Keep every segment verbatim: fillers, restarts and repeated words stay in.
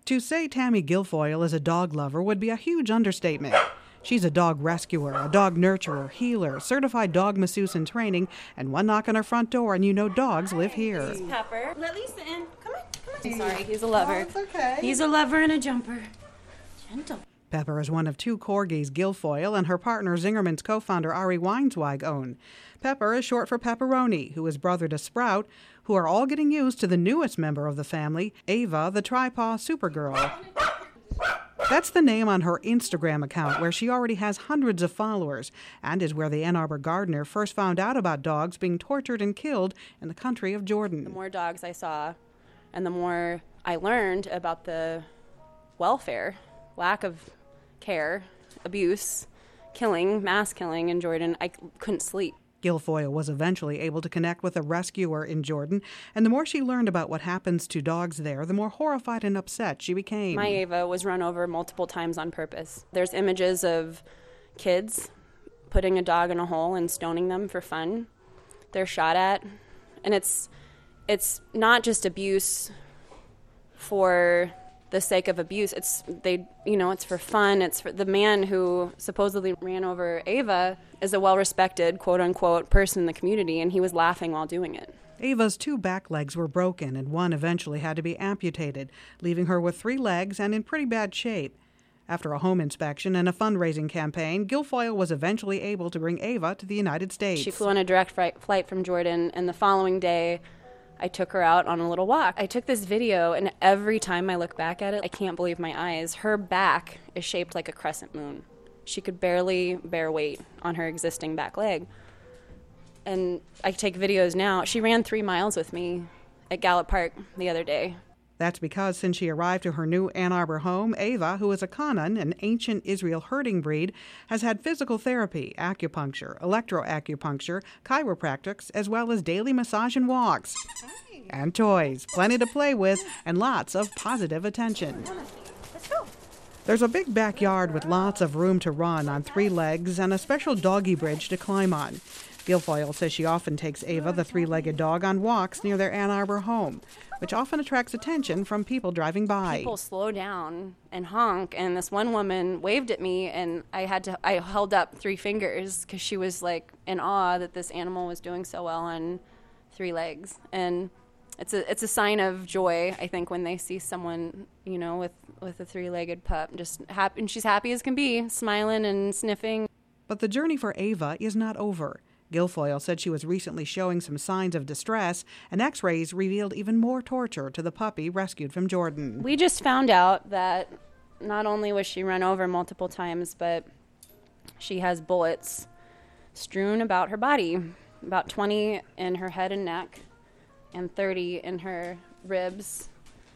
To say Tammy Guilfoyle is a dog lover would be a huge understatement. She's a dog rescuer, a dog nurturer, healer, certified dog masseuse in training, and one knock on her front door and you know dogs live here. This is Pepper. Let Lisa in. Come on, come on. Sorry, he's a lover. Oh, it's okay. He's a lover and a jumper. Gentle. Pepper is one of two corgis Guilfoyle and her partner Zingerman's co-founder Ari Weinsweig own. Pepper is short for Pepperoni, who is brother to Sprout, who are all getting used to the newest member of the family, Ava, the Tri-Paw Supergirl. That's the name on her Instagram account, where she already has hundreds of followers, and is where the Ann Arbor Gardener first found out about dogs being tortured and killed in the country of Jordan. The more dogs I saw, and the more I learned about the welfare, lack of care, abuse, killing, mass killing in Jordan, I couldn't sleep. Guilfoyle was eventually able to connect with a rescuer in Jordan, and the more she learned about what happens to dogs there, the more horrified and upset she became. My Ava was run over multiple times on purpose. There's images of kids putting a dog in a hole and stoning them for fun. They're shot at, and it's it's not just abuse for the sake of abuse. It's they, you know, it's for fun. It's for the man who supposedly ran over Ava is a well-respected, quote-unquote, person in the community, and he was laughing while doing it. Ava's two back legs were broken, and one eventually had to be amputated, leaving her with three legs and in pretty bad shape. After a home inspection and a fundraising campaign, Guilfoyle was eventually able to bring Ava to the United States. She flew on a direct flight from Jordan, and the following day, I took her out on a little walk. I took this video, and every time I look back at it, I can't believe my eyes. Her back is shaped like a crescent moon. She could barely bear weight on her existing back leg. And I take videos now. She ran three miles with me at Gallup Park the other day. That's because since she arrived to her new Ann Arbor home, Ava, who is a Kanan, an ancient Israel herding breed, has had physical therapy, acupuncture, electroacupuncture, chiropractics, as well as daily massage and walks. Hi. And toys, plenty to play with, and lots of positive attention. Let's go. There's a big backyard with lots of room to run on three legs and a special doggy bridge to climb on. Guilfoyle says she often takes Ava, the three-legged dog, on walks near their Ann Arbor home, which often attracts attention from people driving by. People slow down and honk, and this one woman waved at me, and I had to. I held up three fingers because she was like in awe that this animal was doing so well on three legs, and it's a it's a sign of joy, I think, when they see someone, you know, with with a three-legged pup, just happy, and she's happy as can be, smiling and sniffing. But the journey for Ava is not over. Guilfoyle said she was recently showing some signs of distress, and x-rays revealed even more torture to the puppy rescued from Jordan. We just found out that not only was she run over multiple times, but she has bullets strewn about her body, about twenty in her head and neck, and thirty in her ribs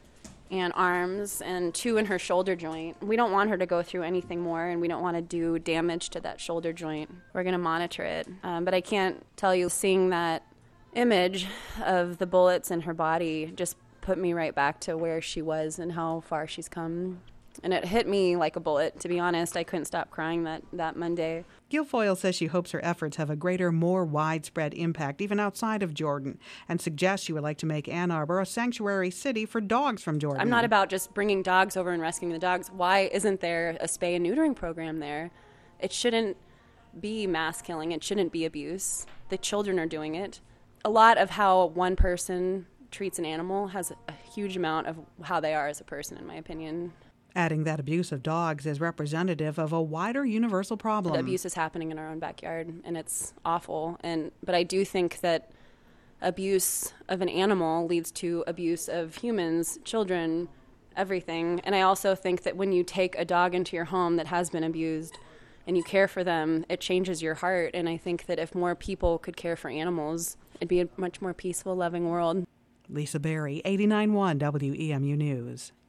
and arms, and two in her shoulder joint. We don't want her to go through anything more, and we don't want to do damage to that shoulder joint. We're going to monitor it. Um, but I can't tell you, seeing that image of the bullets in her body just put me right back to where she was and how far she's come. And it hit me like a bullet, to be honest. I couldn't stop crying that, that Monday. Guilfoyle says she hopes her efforts have a greater, more widespread impact even outside of Jordan, and suggests she would like to make Ann Arbor a sanctuary city for dogs from Jordan. I'm not about just bringing dogs over and rescuing the dogs. Why isn't there a spay and neutering program there? It shouldn't be mass killing. It shouldn't be abuse. The children are doing it. A lot of how one person treats an animal has a huge amount of how they are as a person, in my opinion. Adding that abuse of dogs is representative of a wider universal problem. The abuse is happening in our own backyard, and it's awful. And but I do think that abuse of an animal leads to abuse of humans, children, everything. And I also think that when you take a dog into your home that has been abused and you care for them, it changes your heart. And I think that if more people could care for animals, it'd be a much more peaceful, loving world. Lisa Berry, eighty-nine point one W E M U News.